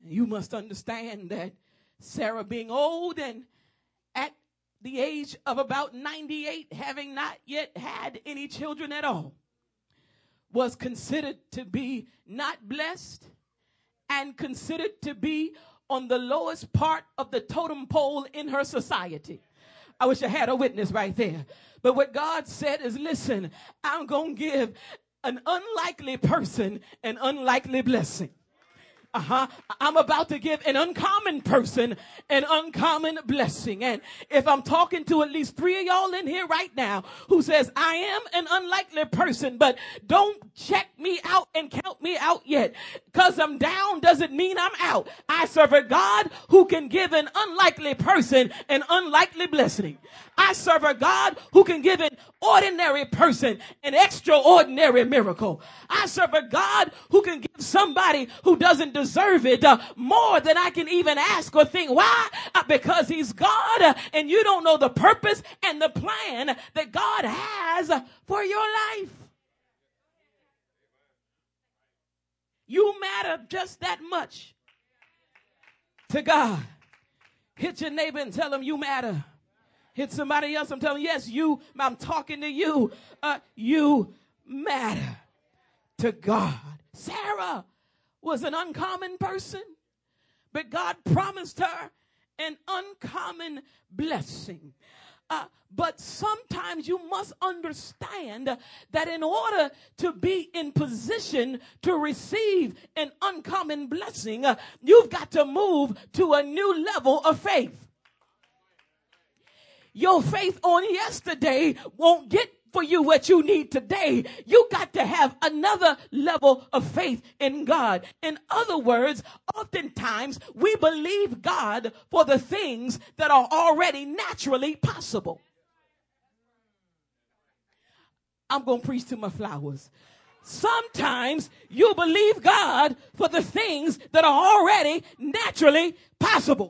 You must understand that Sarah, being old and at the age of about 98, having not yet had any children at all, was considered to be not blessed and considered to be on the lowest part of the totem pole in her society. I wish I had a witness right there. But what God said is, listen, I'm going to give an unlikely person an unlikely blessing. I'm about to give an uncommon person an uncommon blessing. And if I'm talking to at least 3 of y'all in here right now who says, I am an unlikely person, but don't check me out and count me out yet. Because I'm down doesn't mean I'm out. I serve a God who can give an unlikely person an unlikely blessing. I serve a God who can give an ordinary person an extraordinary miracle. I serve a God who can give somebody who doesn't deserve it more than I can even ask or think. Why? Because he's God, and you don't know the purpose and the plan that God has for your life. You matter just that much to God. Hit your neighbor and tell him you matter. Hit somebody else and tell them, yes, I'm talking to you. You matter to God. Sarah was an uncommon person, but God promised her an uncommon blessing. But sometimes you must understand that in order to be in position to receive an uncommon blessing, you've got to move to a new level of faith. Your faith on yesterday won't get for you what you need today. You got to have another level of faith in God. In other words, oftentimes we believe God for the things that are already naturally possible. I'm going to preach to my flowers. Sometimes you believe God for the things that are already naturally possible.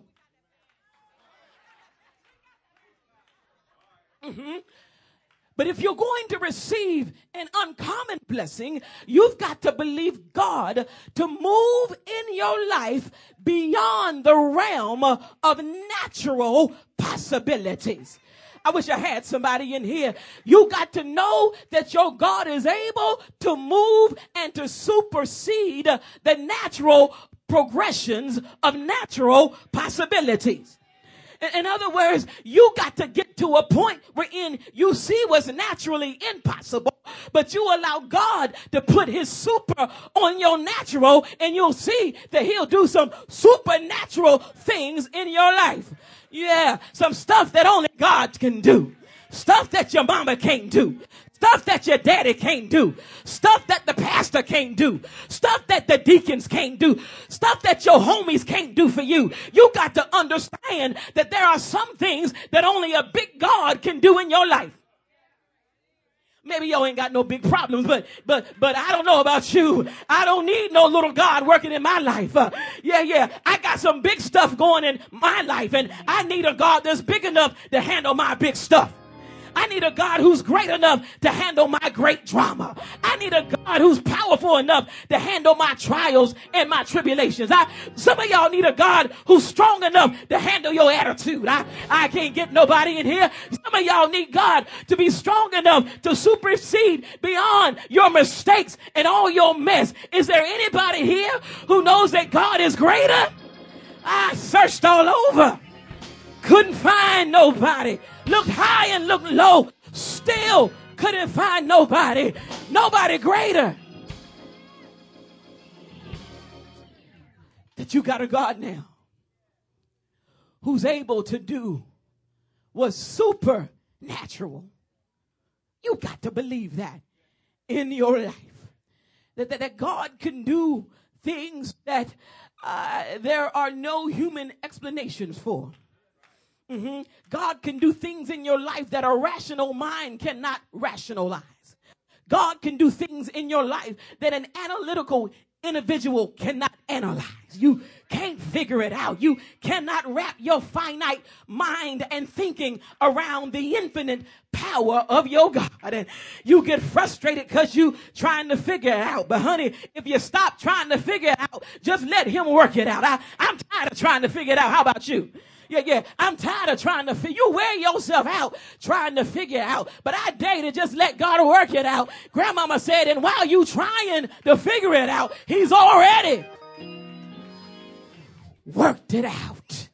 But if you're going to receive an uncommon blessing, you've got to believe God to move in your life beyond the realm of natural possibilities. I wish I had somebody in here. You got to know that your God is able to move and to supersede the natural progressions of natural possibilities. In other words, you got to get to a point wherein you see what's naturally impossible, but you allow God to put his super on your natural, and you'll see that he'll do some supernatural things in your life. Yeah, some stuff that only God can do. Stuff that your mama can't do. Stuff that your daddy can't do. Stuff that the pastor can't do. Stuff that the deacons can't do. Stuff that your homies can't do for you. You got to understand that there are some things that only a big God can do in your life. Maybe y'all ain't got no big problems, but I don't know about you. I don't need no little God working in my life. I got some big stuff going in my life, and I need a God that's big enough to handle my big stuff. I need a God who's great enough to handle my great drama. I need a God who's powerful enough to handle my trials and my tribulations. Some of y'all need a God who's strong enough to handle your attitude. I can't get nobody in here. Some of y'all need God to be strong enough to supersede beyond your mistakes and all your mess. Is there anybody here who knows that God is greater? I searched all over. Couldn't find nobody. Looked high and looked low. Still couldn't find nobody. Nobody greater. That you got a God now who's able to do what's supernatural. You got to believe that in your life. That God can do things that there are no human explanations for. God can do things in your life that a rational mind cannot rationalize. God can do things in your life that an analytical individual cannot analyze. You can't figure it out. You cannot wrap your finite mind and thinking around the infinite power of your God. And you get frustrated because you trying to figure it out. But honey, if you stop trying to figure it out, just let him work it out. I'm tired of trying to figure it out. How about you? Yeah. I'm tired of trying to you wear yourself out trying to figure it out. But I dare to just let God work it out. Grandmama said, and while you trying to figure it out, he's already worked it out.